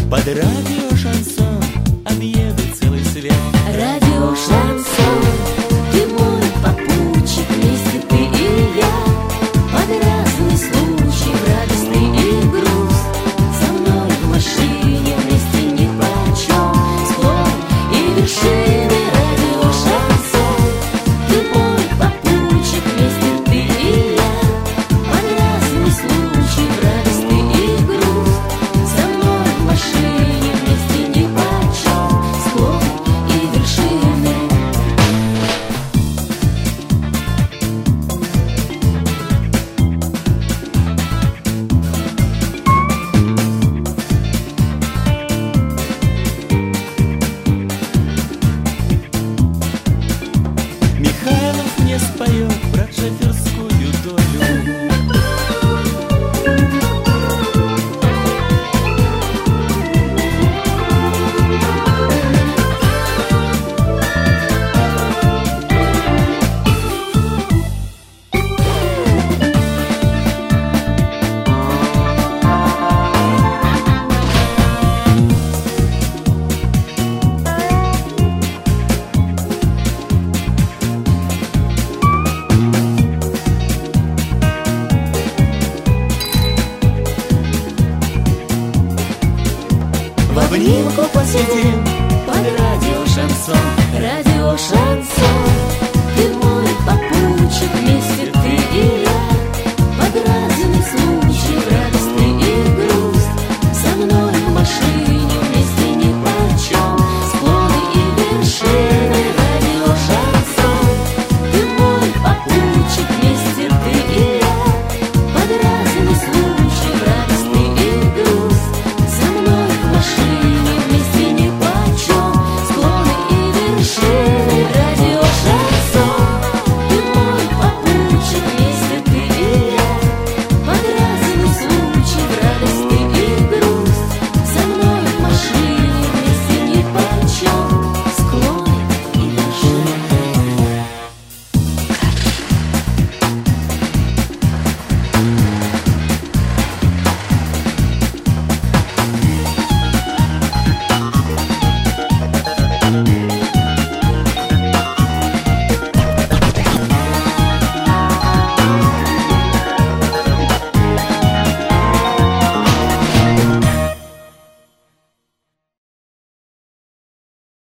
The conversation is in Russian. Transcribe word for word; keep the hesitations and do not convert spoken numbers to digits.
Под радио шансон объеду целый свет. Радио шансон, ты мой попутчик, вместе ты и я. Под разный случай, в радостный и груст. Со мной в машине вместе нипочем. Склон и вершины. Радио шансон, ты мой попутчик, вместе ты и я. Под разный случай, в радостный и груст. Со мной в машине вместе нипочем. Склон и вершины. Михайлов мне споет про шоферскую долю. В обнимку посидим под радио шансон. Радио шансон, ты мой попутчик,